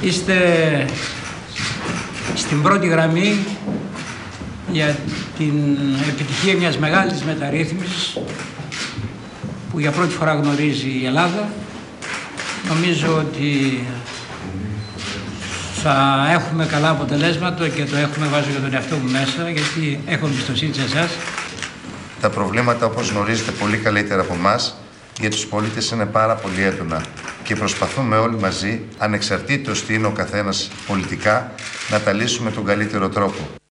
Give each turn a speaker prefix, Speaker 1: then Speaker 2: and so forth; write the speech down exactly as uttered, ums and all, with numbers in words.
Speaker 1: Είστε στην πρώτη γραμμή για την επιτυχία μιας μεγάλης μεταρρύθμισης που για πρώτη φορά γνωρίζει η Ελλάδα. Νομίζω ότι θα έχουμε καλά αποτελέσματα και το έχουμε, βάζω για τον εαυτό μου μέσα, γιατί έχω εμπιστοσύνη σε εσάς.
Speaker 2: Τα προβλήματα, όπως γνωρίζετε πολύ καλύτερα από εμάς, για τους πολίτες είναι πάρα πολύ έντονα και προσπαθούμε όλοι μαζί, ανεξαρτήτως τι είναι ο καθένας πολιτικά, να τα λύσουμε τον καλύτερο τρόπο.